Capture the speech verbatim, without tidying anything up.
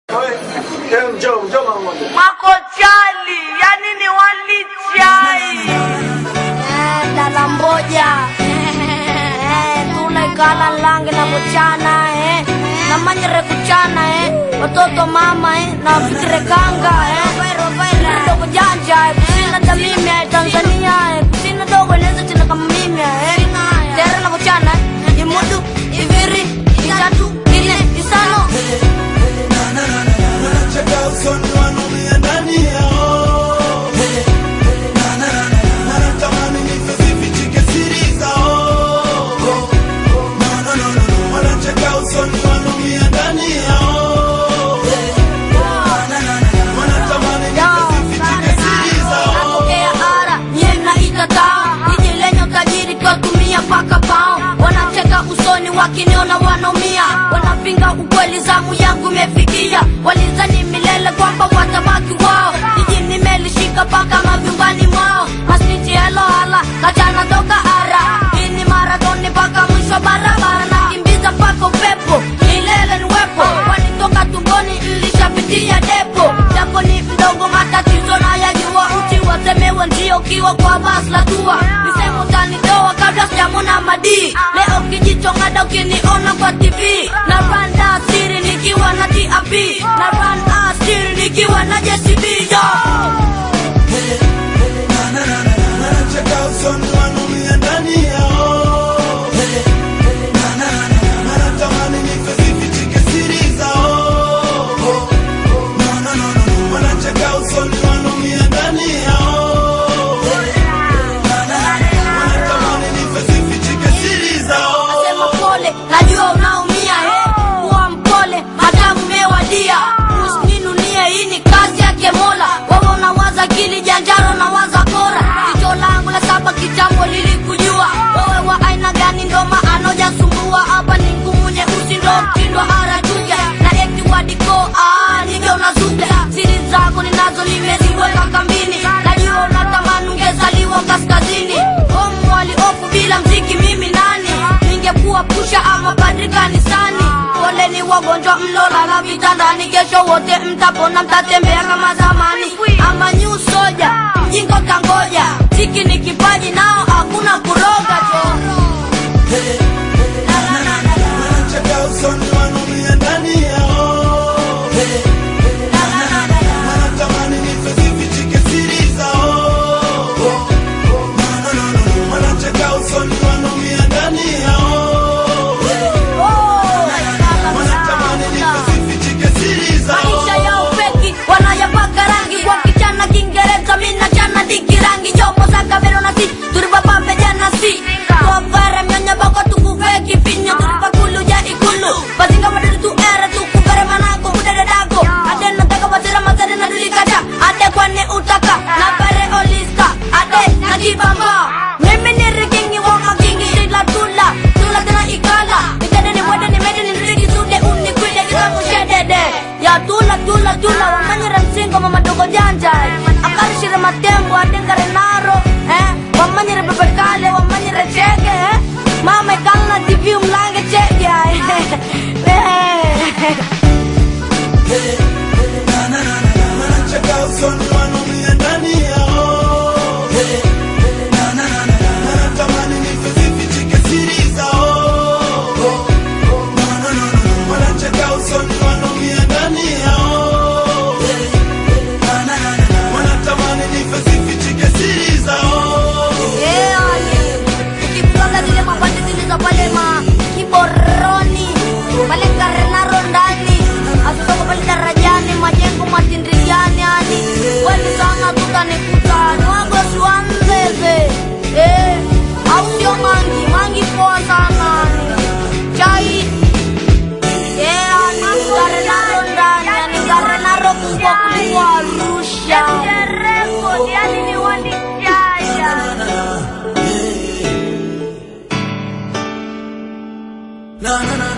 Eh, njoo, njoo mama. Makochali, yani ni walichai. Eh, dada mboja. Eh, tuna ikala lange na mchana eh. Na manyere kuchana eh. Watoto mama eh, na fikire kanga eh. Vairo vairo dogo janja eh. Kusina tamimi eh, Tanzania eh. Kusina dogo neza china kama mimi eh. Tere na kuchana eh. Imudu, iviri, itatu, ine, isano. Cheka usoni wanumia ndani yao. Wanatamani nife zifichike siri zao. Wanacheka usoni wanumia ndani yao. Wanatamani nife zifichike siri zao. Napokea ara, nye mnaita tao. Niji lenye utajiri kwa tumia paka pao. Wanacheka usoni wakiniona wanaumia. Wanapinga ukweli zamu yangu mefikia. Walizani milele kwamba watabaki wao. Niji nimelishika paka mavyumbani mwao. Masniti helo hala, kachana toka ara. Hini maratoni paka mwisho barabara. Nakimbiza paka upepo, milele niwepo. Wanitoka tumboni nilishapitia depo. Jako ni mdogo matatizo na yajua. Uchi wasemewe ndio kiwa kwa basi la tua. Nisemo utanitoa kabla sijamona madii. Leo kijichongada ukiniona kwa T V. Na randa asiri nikiwa na T A P. Na randa asiri nikiwa na J C B. Wanacheka usoni wanumia ndani yao. Wanatamani nife zifichike siri zao. Wanacheka usoni wanumia ndani yao. Wanatamani nife zifichike siri zao. Nasema pole, najua unaumia eh. Kuwa mpole, hata mmewadia. Usininunie, hii ni kazi yake Mola. Wewe unawaza kili janjaro na waza kora. Jicho langu la saba kitambo lilikujua. Wewe wa aina gani ndo maana hujasumbua. Hapa ni ngumu nyeusi ndo mtindo harajuja. Na eti wadiko, ah, nige unazuga. Siri zako ninazo nimeziweka kambini. Najua unatamani ungezaliwa kaskazini. Homu waliofu bila mziki mimi nani. Ningekuwa pusha ama padri kanisani. Pole ni wagonjwa mlolala vitandani. Kesho wote mtapona mtatembea kama zamani. Ama new soja, mjingo kangoja. Ziki ni kipaji nao hakuna kuroga jo. Wanacheka usoni wanumia ndani yao. Wanatamani nife zifichike siri zao. Wanacheka usoni wanumia ndani yao. Wanatamani nife zifichike siri zao. Maisha ya upeki, wanayapaka rangi. Kwa kichana Kiingereza, mina chana diki rangi. Jopo za kabelo na si, turipa pape jana si. Kwa vare mnyonya bako tukufeki pinyo. Turipa kulu ya ikulu. Bazinga madari tu era tu kukare manako kudede dago. Ade nataka batira matari na dulikata. Ade kwane utaka, na pare oliska. Ade na jibamba. Mimi ni rikingi wama kingi shila tula. Tula tena ikala. Nikade ni wade ni mede ni rigi sude uni kwide kika mushedede. Ya tula tula tula wamanyire msingo mama dogo janja. Akarishire matengo adengare naro eh. Wamanyire bebekale wamanyire chege eh. Mama ikala T V umlange chege eh. Wanacheka usoni wanumia ndani yao. Wanatamani nife zifichike siri zao. Wanacheka usoni wanumia ndani yao. Wanatamani nife zifichike siri zao. Yeah, Ali. Ukiplanga zile mabati zilizo pale ma kiboroni. Pale karenaro ndani. Asutoko pale darajani. Majengo matindriani ani. Wali sana tutanikuta. Nwago suanzeze. Eh. Au sio mangi. Mangi poa sana ani. Chai. Yeah, ani. Karenaro ndani. Ani karenaro kubwa kuliko Arusha. Record yani ni wali chaya. Na na na